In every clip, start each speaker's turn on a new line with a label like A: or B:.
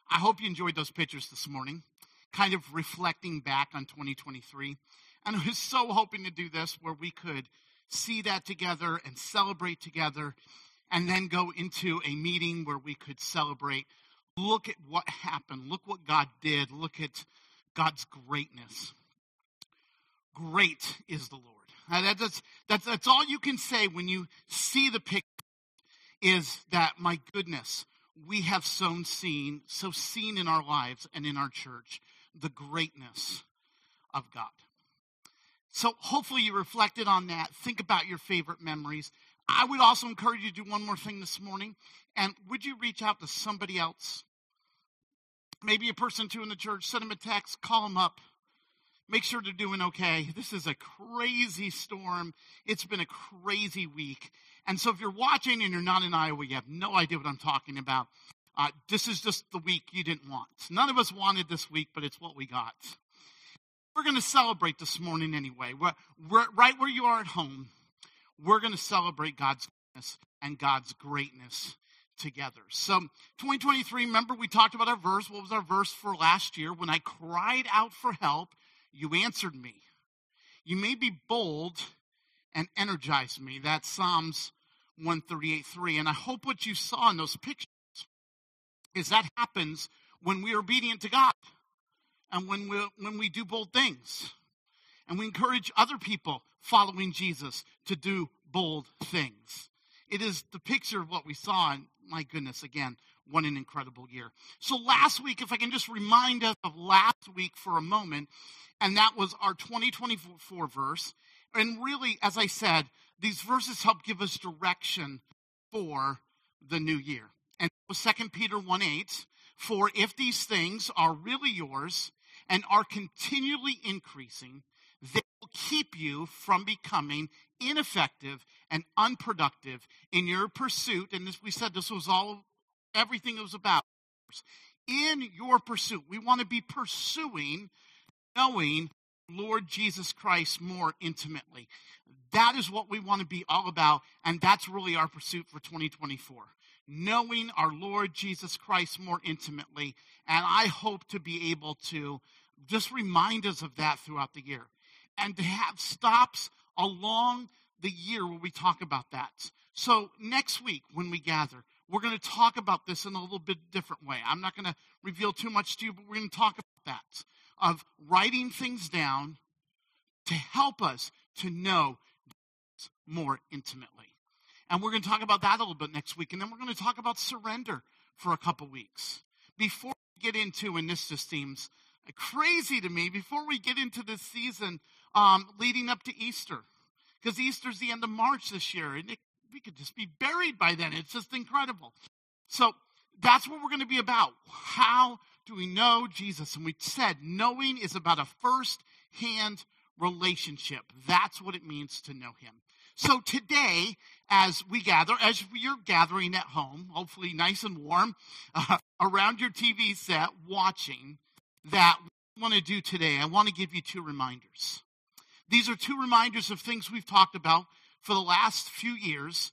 A: I hope you enjoyed those pictures this morning, kind of reflecting back on 2023. And I was so hoping to do this where we could see that together and celebrate together and then go into a meeting where we could celebrate. Look at what happened. Look what God did. Look at God's greatness. Great is the Lord. That's all you can say when you see the picture, is that, my goodness, we have so seen in our lives and in our church the greatness of God. So hopefully you reflected on that. Think about your favorite memories. I would also encourage you to do one more thing this morning. And would you reach out to somebody else? Maybe a person or two in the church. Send them a text. Call them up. Make sure they're doing okay. This is a crazy storm. It's been a crazy week. And so if you're watching and you're not in Iowa, you have no idea what I'm talking about. This is just the week you didn't want. None of us wanted this week, but it's what we got. We're going to celebrate this morning anyway. We're right where you are at home. We're going to celebrate God's goodness and God's greatness together. So 2023, remember we talked about our verse. What was our verse for last year? When I cried out for help, you answered me. You made me bold and energized me. That's Psalms 138:3. And I hope what you saw in those pictures is that happens when we are obedient to God and when we do bold things. And we encourage other people following Jesus to do bold things. It is the picture of what we saw, and my goodness, again, what an incredible year. So last week, if I can just remind us of last week for a moment, and that was our 2024 verse. And really, as I said, these verses help give us direction for the new year. And it was 2 Peter 1:8, for if these things are really yours and are continually increasing, they will keep you from becoming ineffective and unproductive in your pursuit. And as we said, this was everything it was about. In your pursuit, we want to be pursuing knowing Lord Jesus Christ more intimately. That is what we want to be all about, and that's really our pursuit for 2024. Knowing our Lord Jesus Christ more intimately, and I hope to be able to just remind us of that throughout the year, and to have stops along the year where we talk about that. So next week when we gather, we're going to talk about this in a little bit different way. I'm not going to reveal too much to you, but we're going to talk about that, of writing things down to help us to know more intimately. And we're going to talk about that a little bit next week. And then we're going to talk about surrender for a couple weeks. Before we get into, and this just seems crazy to me, before we get into this season leading up to Easter, because Easter's the end of March this year, and we could just be buried by then. It's just incredible. So that's what we're going to be about. How do we know Jesus? And we said knowing is about a first-hand relationship. That's what it means to know him. So today, as we gather, as you're gathering at home, hopefully nice and warm, around your TV set, watching, that what I want to do today, I want to give you two reminders. These are two reminders of things we've talked about for the last few years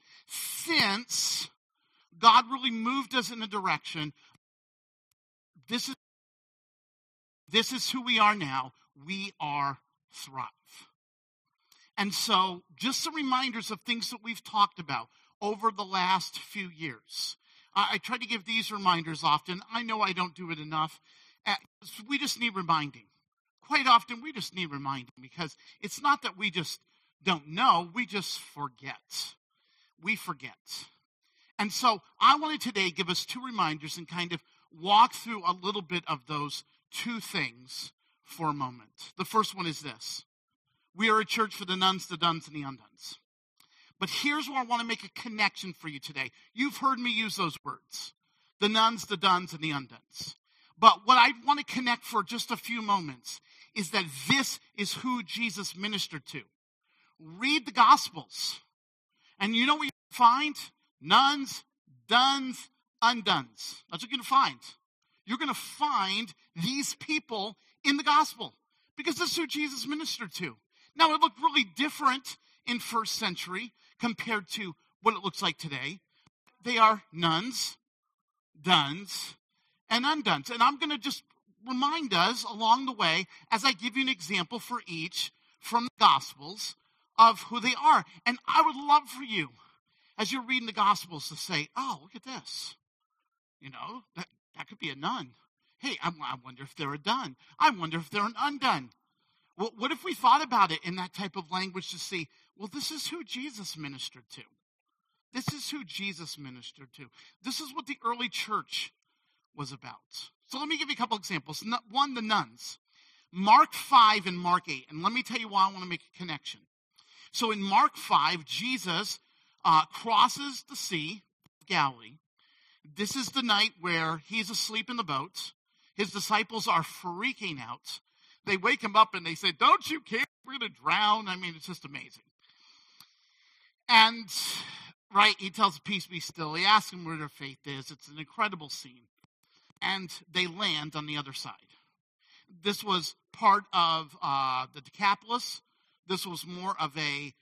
A: since God really moved us in a direction. This is who we are now. We are Thrive. And so just some reminders of things that we've talked about over the last few years. I try to give these reminders often. I know I don't do it enough. We just need reminding. Quite often we just need reminding, because it's not that we just don't know, we just forget. We forget. And so I wanted today to give us two reminders and kind of walk through a little bit of those two things for a moment. The first one is this. We are a church for the nuns, the duns, and the undons. But here's where I want to make a connection for you today. You've heard me use those words. The nuns, the duns, and the undons. But what I want to connect for just a few moments is that this is who Jesus ministered to. Read the Gospels. And you know what you find? Nuns, duns, undons. That's what you're going to find. You're going to find these people in the Gospel, because this is who Jesus ministered to. Now, it looked really different in first century compared to what it looks like today. They are nuns, duns, and undones. And I'm going to just remind us along the way as I give you an example for each from the Gospels of who they are. And I would love for you, as you're reading the Gospels, to say, oh, look at this. That could be a nun. Hey, I wonder if they're a done. I wonder if they're an undone. Well, what if we thought about it in that type of language to see, well, this is who Jesus ministered to. This is who Jesus ministered to. This is what the early church was about. So let me give you a couple examples. One, the nuns. Mark 5 and Mark 8. And let me tell you why I want to make a connection. So in Mark 5, Jesus crosses the Sea of Galilee. This is the night where he's asleep in the boat. His disciples are freaking out. They wake him up and they say, don't you care? We're going to drown. I mean, it's just amazing. And, right, he tells peace be still. He asks them where their faith is. It's an incredible scene. And they land on the other side. This was part of the Decapolis. This was more of a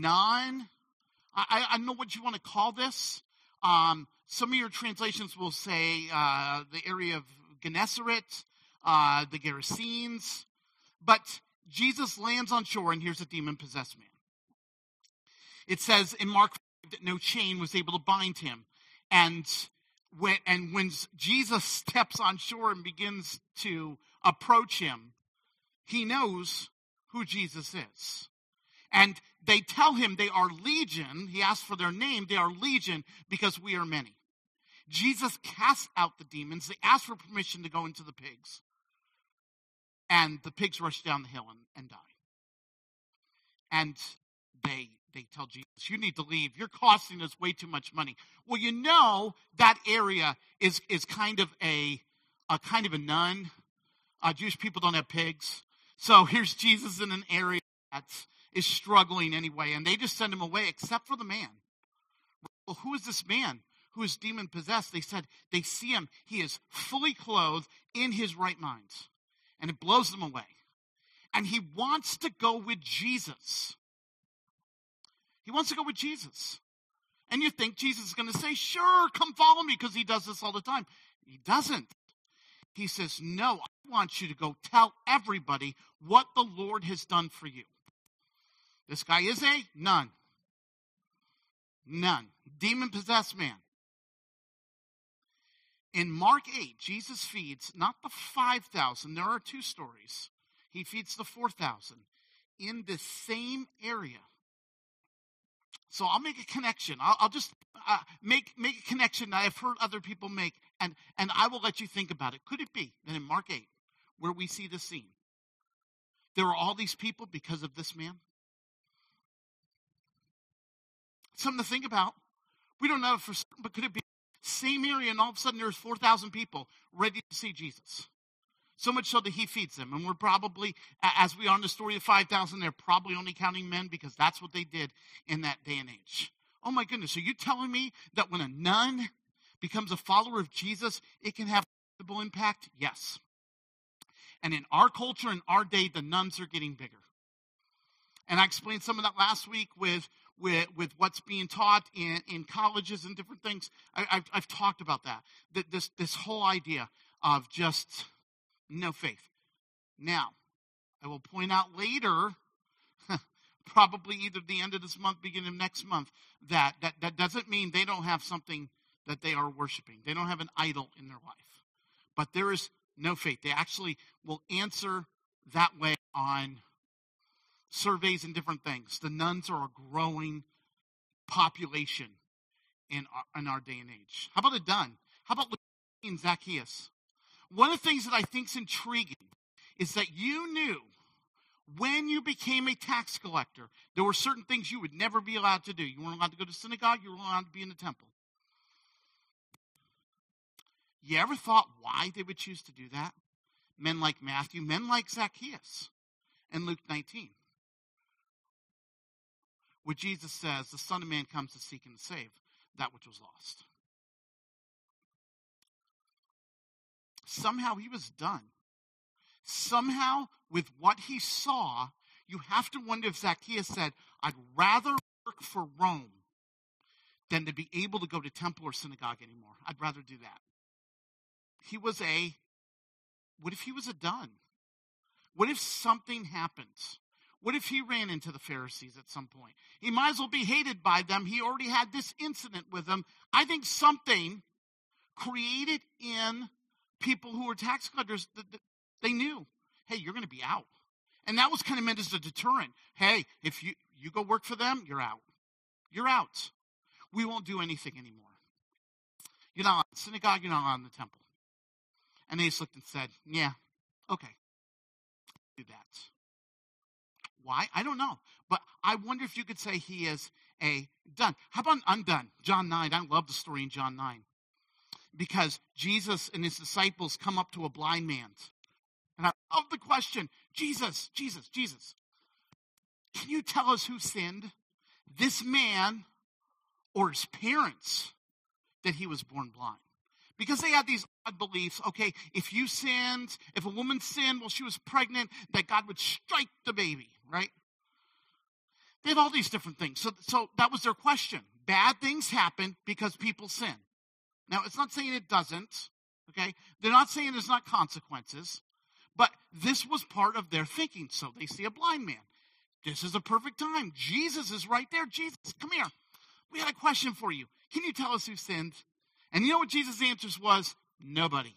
A: I don't know what you want to call this. Some of your translations will say the area of Gennesaret, the Gerasenes. But Jesus lands on shore, and here's a demon-possessed man. It says in Mark 5 that no chain was able to bind him. And when Jesus steps on shore and begins to approach him, he knows who Jesus is. And they tell him they are legion. He asks for their name. They are legion because we are many. Jesus casts out the demons. They ask for permission to go into the pigs. And the pigs rush down the hill and die. And they tell Jesus, you need to leave. You're costing us way too much money. Well, that area is kind of a nun. Jewish people don't have pigs. So here's Jesus in an area that is struggling anyway. And they just send him away except for the man. Well, who is this man who is demon-possessed? They said they see him. He is fully clothed in his right mind. And it blows them away. And he wants to go with Jesus. He wants to go with Jesus. And you think Jesus is going to say, sure, come follow me, because he does this all the time. He doesn't. He says, no, I want you to go tell everybody what the Lord has done for you. This guy is a nun. None. Demon-possessed man. In Mark 8, Jesus feeds not the 5,000. There are two stories. He feeds the 4,000 in the same area. So I'll make a connection. I'll just make a connection that I've heard other people make, and I will let you think about it. Could it be that in Mark 8, where we see this scene, there are all these people because of this man? Something to think about. We don't know for certain, but could it be same area, and all of a sudden there's 4,000 people ready to see Jesus? So much so that he feeds them. And we're probably, as we are in the story of 5,000, they're probably only counting men because that's what they did in that day and age. Oh my goodness, are you telling me that when a nun becomes a follower of Jesus, it can have a visible impact? Yes. And in our culture, in our day, the nuns are getting bigger. And I explained some of that last week with what's being taught in colleges and different things. I've talked about that. This whole idea of just no faith. Now, I will point out later, probably either the end of this month, beginning of next month, that doesn't mean they don't have something that they are worshiping. They don't have an idol in their life. But there is no faith. They actually will answer that way on surveys and different things. The nuns are a growing population in our day and age. How about a dun? How about Zacchaeus? One of the things that I think is intriguing is that you knew when you became a tax collector, there were certain things you would never be allowed to do. You weren't allowed to go to synagogue. You weren't allowed to be in the temple. You ever thought why they would choose to do that? Men like Matthew, men like Zacchaeus in Luke 19. Where Jesus says, the Son of Man comes to seek and to save that which was lost. Somehow he was done. Somehow, with what he saw, you have to wonder if Zacchaeus said, I'd rather work for Rome than to be able to go to temple or synagogue anymore. I'd rather do that. what if he was a dun? What if something happens? What if he ran into the Pharisees at some point? He might as well be hated by them. He already had this incident with them. I think something created in people who were tax collectors that they knew, hey, you're going to be out. And that was kind of meant as a deterrent. Hey, if you go work for them, you're out. You're out. We won't do anything anymore. You're not allowed in the synagogue, you're not allowed in the temple. And they just looked and said, yeah, okay, do that. Why? I don't know. But I wonder if you could say he is a done. How about an undone? John 9. I love the story in John 9. Because Jesus and his disciples come up to a blind man. And I love the question, Jesus, can you tell us who sinned? This man or his parents that he was born blind? Because they had these odd beliefs, okay, if you sinned, if a woman sinned while she was pregnant, that God would strike the baby, right? They have all these different things. So that was their question. Bad things happen because people sin. Now, it's not saying it doesn't, okay? They're not saying there's not consequences, but this was part of their thinking. So they see a blind man. This is a perfect time. Jesus is right there. Jesus, come here. We had a question for you. Can you tell us who sinned? And you know what Jesus' answers was? Nobody.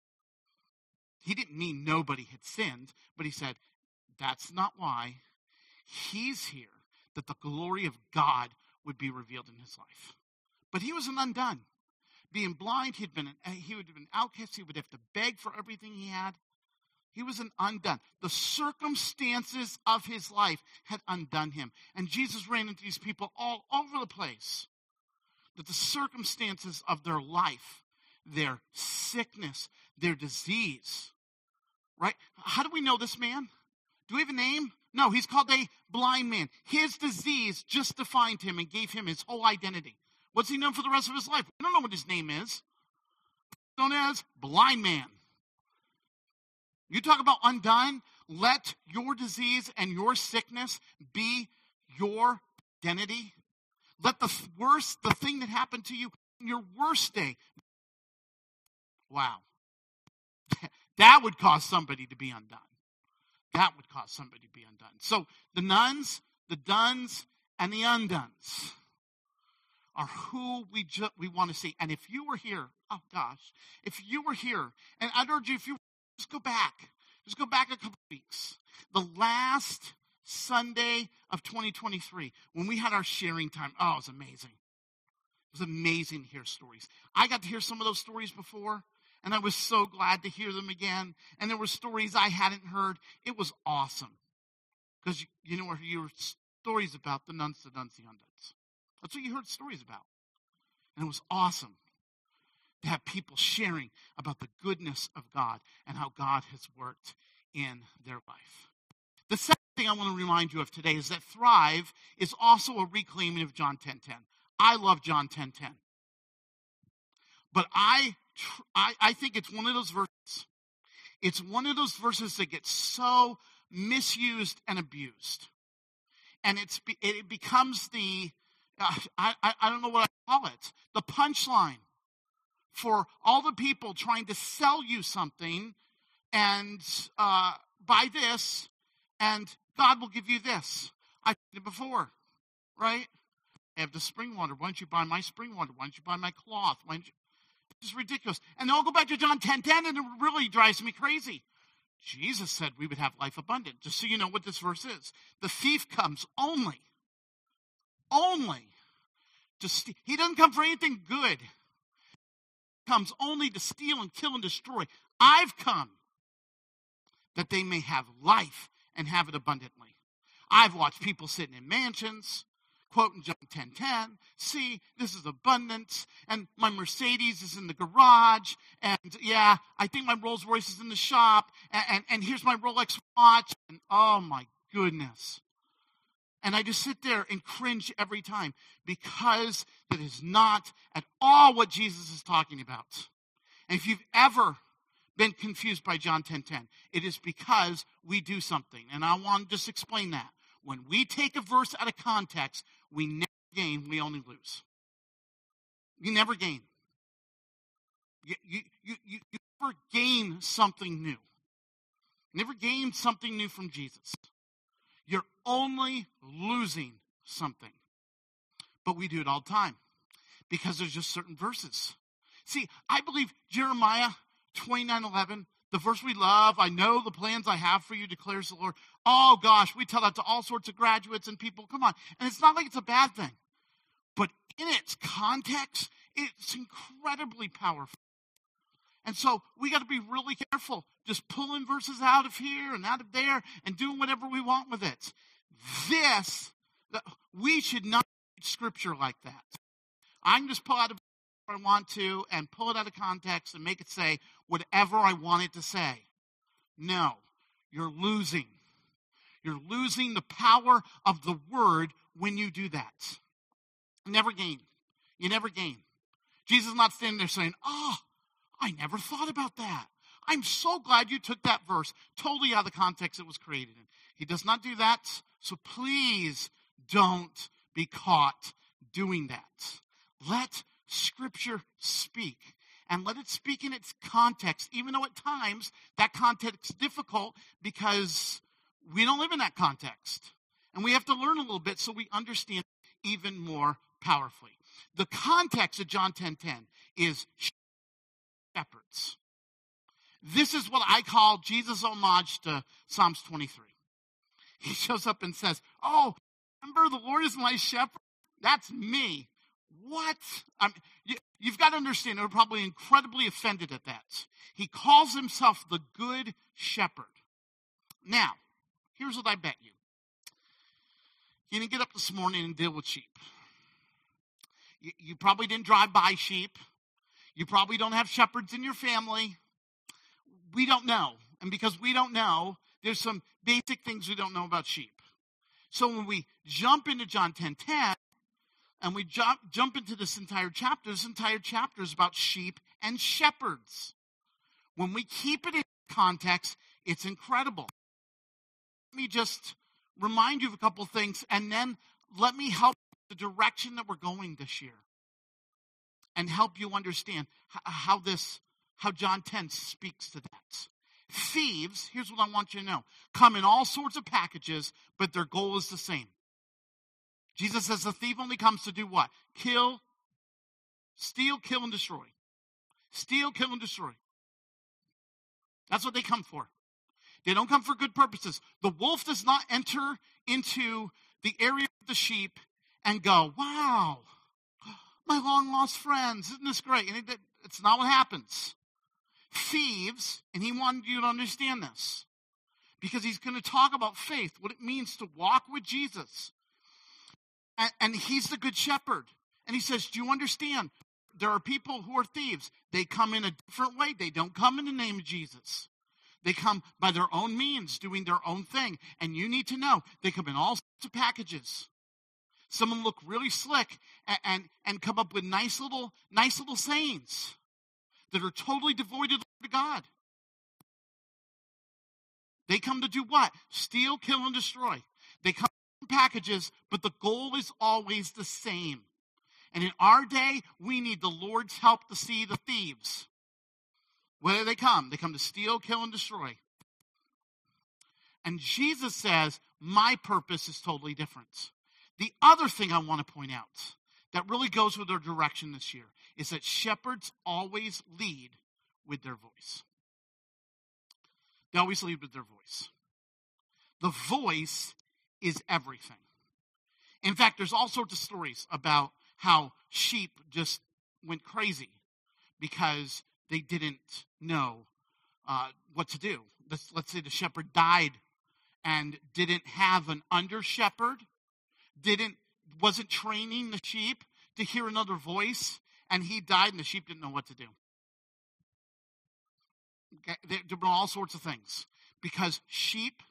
A: He didn't mean nobody had sinned, but he said, that's not why. He's here, that the glory of God would be revealed in his life. But he was an undone. Being blind, he would have been outcast. He would have to beg for everything he had. He was an undone. The circumstances of his life had undone him. And Jesus ran into these people all over the place. That the circumstances of their life, their sickness, their disease, right? How do we know this man? Do we have a name? No, he's called a blind man. His disease just defined him and gave him his whole identity. What's he known for the rest of his life? We don't know what his name is. He's known as blind man. You talk about undone. Let your disease and your sickness be your identity. Let the thing that happened to you, your worst day. Wow. That would cause somebody to be undone. That would cause somebody to be undone. So the nuns, the duns, and the undones are who we want to see. And if you were here, oh gosh, if you were here, and I'd urge you, if you just go back a couple weeks. The last Sunday of 2023, when we had our sharing time, oh, it was amazing. It was amazing to hear stories. I got to hear some of those stories before, and I was so glad to hear them again. And there were stories I hadn't heard. It was awesome. Because you know, you heard stories about the nuns, the duns, the undones. That's what you heard stories about. And it was awesome to have people sharing about the goodness of God and how God has worked in their life. The second thing I want to remind you of today is that Thrive is also a reclaiming of John 10:10. I love John 10:10. But I think it's one of those verses. It's one of those verses that gets so misused and abused. And it becomes the, I don't know what I call it, the punchline for all the people trying to sell you something and buy this and God will give you this. I've did it before, right? I have the spring water. Why don't you buy my spring water? Why don't you buy my cloth? It's ridiculous. And they'll go back to John 10:10 and it really drives me crazy. Jesus said we would have life abundant. Just so you know what this verse is. The thief comes only to steal. He doesn't come for anything good. He comes only to steal and kill and destroy. I've come that they may have life and have it abundantly. I've watched people sitting in mansions, quoting John 10:10. See, this is abundance, and my Mercedes is in the garage, and yeah, I think my Rolls Royce is in the shop, and here's my Rolex watch, and oh my goodness. And I just sit there and cringe every time because that is not at all what Jesus is talking about. And if you've ever been confused by John 10:10, it is because we do something. And I want to just explain that. When we take a verse out of context, we never gain, we only lose. You never gain. You never gain something new. Never gain something new from Jesus. You're only losing something. But we do it all the time because there's just certain verses. See, I believe Jeremiah 29:11, the verse we love, I know the plans I have for you, declares the Lord. Oh gosh, we tell that to all sorts of graduates and people. Come on. And it's not like it's a bad thing. But in its context, it's incredibly powerful. And so we got to be really careful just pulling verses out of here and out of there and doing whatever we want with it. We should not read Scripture like that. I can just pull out a verse if I want to and pull it out of context and make it say whatever I want it to say. No, you're losing. You're losing the power of the word when you do that. Never gain. You never gain. Jesus is not standing there saying, oh, I never thought about that. I'm so glad you took that verse totally out of the context it was created in. He does not do that, so please don't be caught doing that. Let Scripture speak, and let it speak in its context, even though at times that context is difficult because we don't live in that context. And we have to learn a little bit so we understand even more powerfully. The context of John 10:10 is shepherds. This is what I call Jesus' homage to Psalms 23. He shows up and says, oh, remember the Lord is my shepherd? That's me. What? You've got to understand, they're probably incredibly offended at that. He calls himself the good shepherd. Now, here's what I bet you. You didn't get up this morning and deal with sheep. You probably didn't drive by sheep. You probably don't have shepherds in your family. We don't know. And because we don't know, there's some basic things we don't know about sheep. So when we jump into John 10:10, and we jump into this entire chapter is about sheep and shepherds. When we keep it in context, it's incredible. Let me just remind you of a couple things, and then let me help the direction that we're going this year and help you understand how John 10 speaks to that. Thieves, here's what I want you to know, come in all sorts of packages, but their goal is the same. Jesus says the thief only comes to do what? Kill, steal, kill, and destroy. Steal, kill, and destroy. That's what they come for. They don't come for good purposes. The wolf does not enter into the area of the sheep and go, wow, my long-lost friends, isn't this great? And it's not what happens. Thieves, and he wanted you to understand this, because he's going to talk about faith, what it means to walk with Jesus. And he's the good shepherd. And he says, do you understand? There are people who are thieves. They come in a different way. They don't come in the name of Jesus. They come by their own means, doing their own thing. And you need to know, they come in all sorts of packages. Some of them look really slick and come up with nice little sayings that are totally devoid of God. They come to do what? Steal, kill, and destroy. They come in packages, but the goal is always the same. And in our day, we need the Lord's help to see the thieves. Where do they come? They come to steal, kill, and destroy. And Jesus says, my purpose is totally different. The other thing I want to point out that really goes with our direction this year is that shepherds always lead with their voice. They always lead with their voice. The voice is everything. In fact, there's all sorts of stories about how sheep just went crazy because they didn't know what to do. Let's say the shepherd died and didn't have an under shepherd, wasn't training the sheep to hear another voice, and he died and the sheep didn't know what to do. Okay? There were all sorts of things because sheep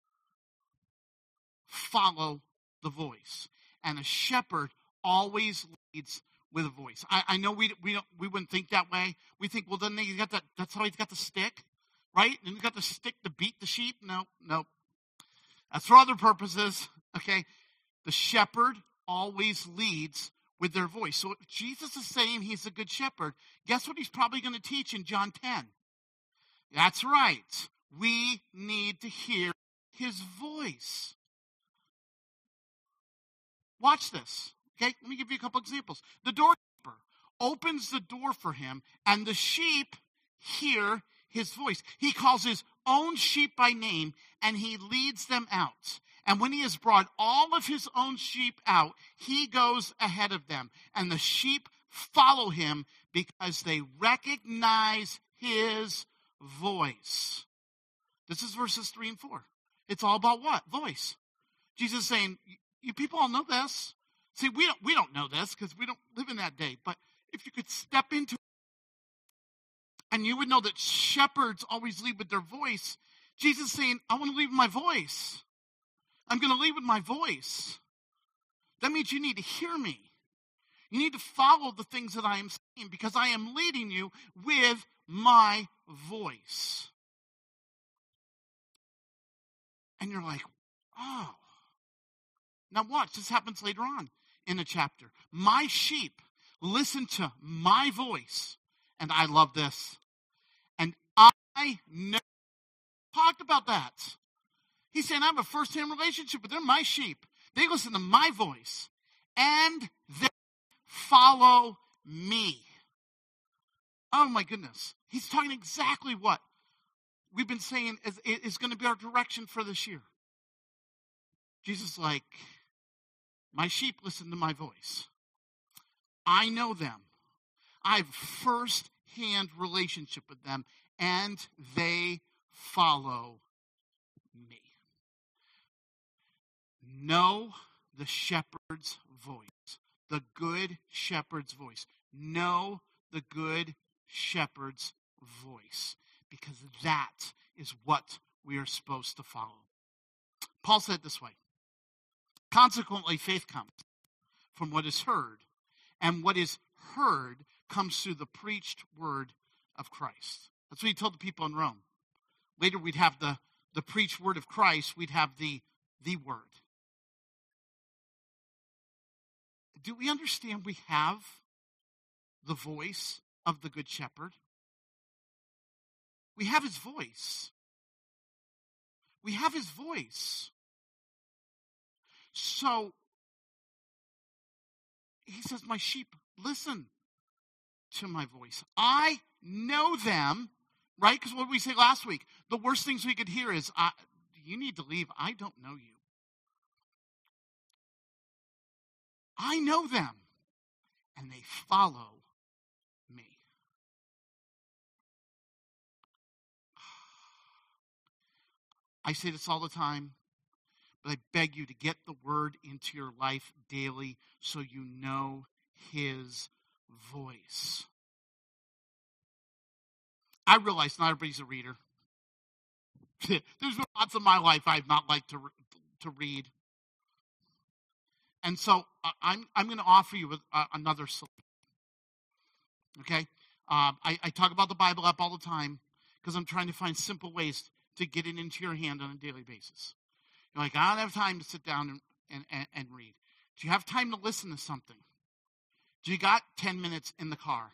A: follow the voice, and a shepherd always leads with a voice. I know we wouldn't think that way. We think, well, then you got that. That's how he's got the stick, right? And he's got the stick to beat the sheep. No. That's for other purposes. Okay, the shepherd always leads with their voice. So if Jesus is saying he's a good shepherd, guess what he's probably going to teach in John 10? That's right. We need to hear his voice. Watch this. Okay, let me give you a couple examples. The doorkeeper opens the door for him, and the sheep hear his voice. He calls his own sheep by name, and he leads them out. And when he has brought all of his own sheep out, he goes ahead of them. And the sheep follow him because they recognize his voice. This is verses 3 and 4. It's all about what? Voice. Jesus is saying, you people all know this. See, we don't know this because we don't live in that day. But if you could step into it, and you would know that shepherds always lead with their voice. Jesus is saying, I want to lead with my voice. I'm going to lead with my voice. That means you need to hear me. You need to follow the things that I am saying because I am leading you with my voice. And you're like, oh. Now watch, this happens later on in the chapter. My sheep listen to my voice. And I love this. And I know. Talked about that. He's saying I have a first-hand relationship with them, my sheep. They listen to my voice. And they follow me. Oh my goodness. He's talking exactly what we've been saying is going to be our direction for this year. Jesus is like, my sheep listen to my voice. I know them. I have first-hand relationship with them, and they follow me. Know the shepherd's voice, the good shepherd's voice. Know the good shepherd's voice, because that is what we are supposed to follow. Paul said it this way, consequently, faith comes from what is heard, and what is heard comes through the preached word of Christ. That's what he told the people in Rome. Later we'd have the preached word of Christ, we'd have the word. Do we understand we have the voice of the Good Shepherd? We have his voice. We have his voice. So, he says, my sheep listen to my voice. I know them, right? Because what did we say last week? The worst things we could hear is, you need to leave. I don't know you. I know them, and they follow me. I say this all the time, but I beg you to get the word into your life daily so you know his voice. I realize not everybody's a reader. There's been lots of my life I've not liked to read. And so I'm going to offer you another solution. Okay? I talk about the Bible app all the time because I'm trying to find simple ways to get it into your hand on a daily basis. You're like, I don't have time to sit down and read. Do you have time to listen to something? Do you got 10 minutes in the car?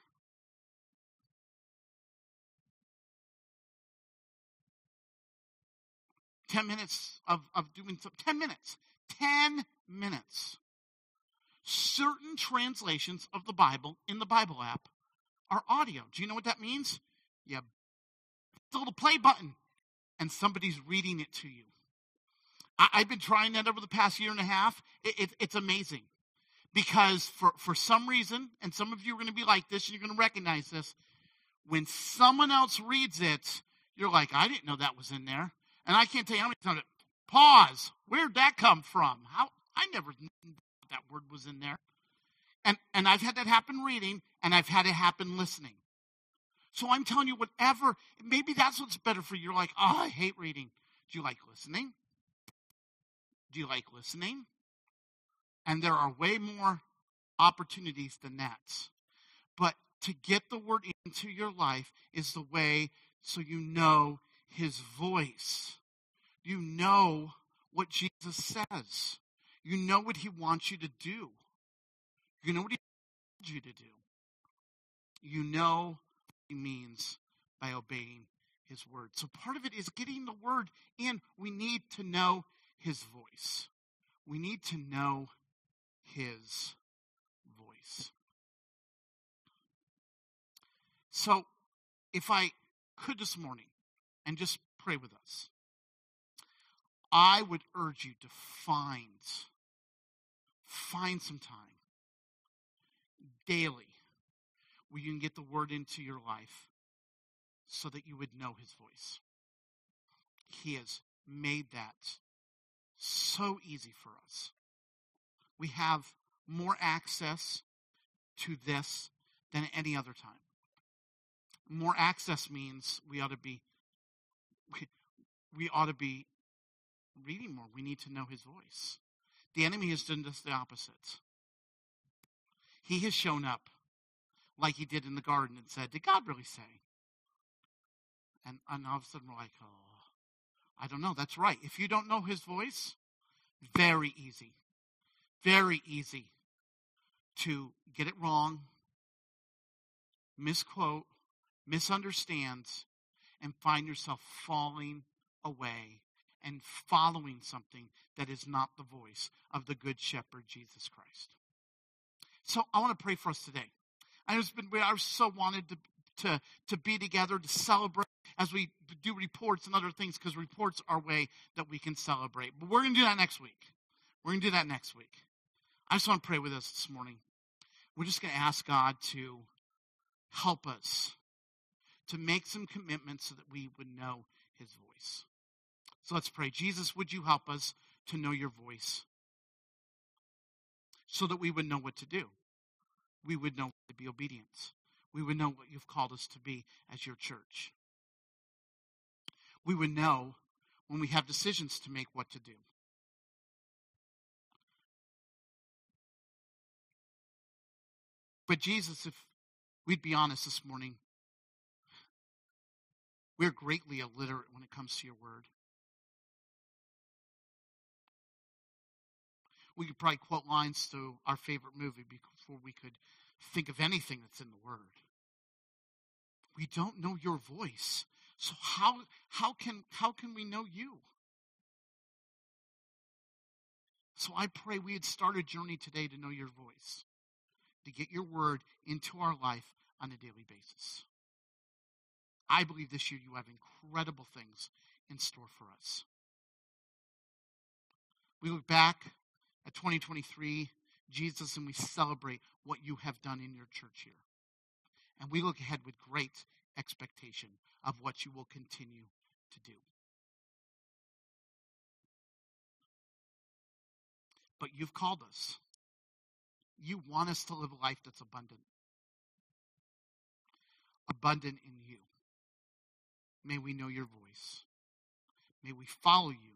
A: $10 minutes of doing something. 10 minutes. 10 minutes. Certain translations of the Bible in the Bible app are audio. Do you know what that means? Yeah. It's a little play button, and somebody's reading it to you. I've been trying that over the past year and a half. It's amazing. Because for some reason, and some of you are going to be like this, and you're going to recognize this, when someone else reads it, you're like, I didn't know that was in there. And I can't tell you how many times, pause, where'd that come from? I never knew that word was in there. And I've had that happen reading, and I've had it happen listening. So I'm telling you, whatever, maybe that's what's better for you. You're like, oh, I hate reading. Do you like listening? Do you like listening? And there are way more opportunities than that. But to get the word into your life is the way so you know his voice. You know what Jesus says. You know what he wants you to do. You know what he wants you to do. You know what he means by obeying his word. So part of it is getting the word in. We need to know his voice. We need to know his voice. So if I could this morning and just pray with us, I would urge you to find some time daily where you can get the word into your life so that you would know his voice. He has made that so easy for us. We have more access to this than at any other time. More access means we ought to be reading more. We need to know his voice. The enemy has done just the opposite. He has shown up like he did in the garden and said, did God really say? And all of a sudden we're like, oh, I don't know. That's right. If you don't know his voice, very easy to get it wrong, misquote, misunderstand, and find yourself falling away and following something that is not the voice of the Good Shepherd, Jesus Christ. So I want to pray for us today. I so wanted to be together, to celebrate as we do reports and other things, because reports are a way that we can celebrate. But we're going to do that next week. I just want to pray with us this morning. We're just going to ask God to help us to make some commitments so that we would know his voice. So let's pray. Jesus, would you help us to know your voice so that we would know what to do? We would know to be obedient. We would know what you've called us to be as your church. We would know when we have decisions to make what to do. But Jesus, if we'd be honest this morning, we're greatly illiterate when it comes to your word. We could probably quote lines to our favorite movie before we could think of anything that's in the word. We don't know your voice. So how can we know you? So I pray we would start a journey today to know your voice, to get your word into our life on a daily basis. I believe this year you have incredible things in store for us. We look back at 2023, Jesus, and we celebrate what you have done in your church here. And we look ahead with great expectation of what you will continue to do. But you've called us. You want us to live a life that's abundant. Abundant in you. May we know your voice. May we follow you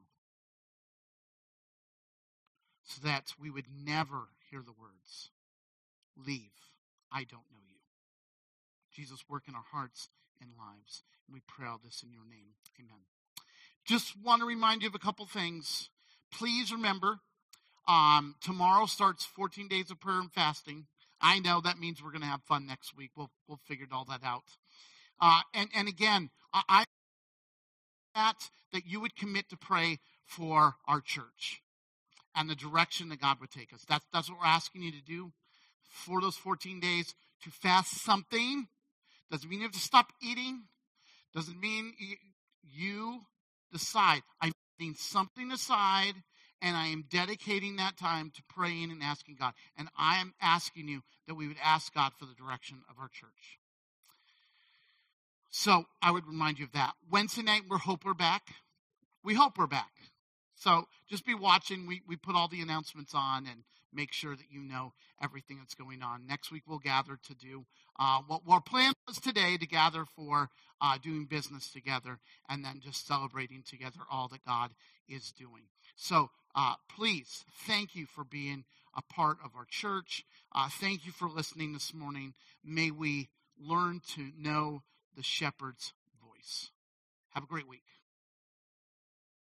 A: so that we would never hear the words, leave, I don't know you. Jesus, work in our hearts and lives. And we pray all this in your name. Amen. Just want to remind you of a couple things. Please remember, tomorrow starts 14 days of prayer and fasting. I know that means we're going to have fun next week. We'll figure all that out. And again, I that you would commit to pray for our church and the direction that God would take us. That's what we're asking you to do for those 14 days, to fast something. Doesn't mean you have to stop eating. Doesn't mean you decide. I'm putting something aside, and I am dedicating that time to praying and asking God. And I am asking you that we would ask God for the direction of our church. So I would remind you of that. Wednesday night, we hope we're back. We hope we're back. So just be watching. We put all the announcements on and make sure that you know everything that's going on. Next week, we'll gather to do what our plan was today, to gather for doing business together and then just celebrating together all that God is doing. So please, thank you for being a part of our church. Thank you for listening this morning. May we learn to know the shepherd's voice. Have a great week.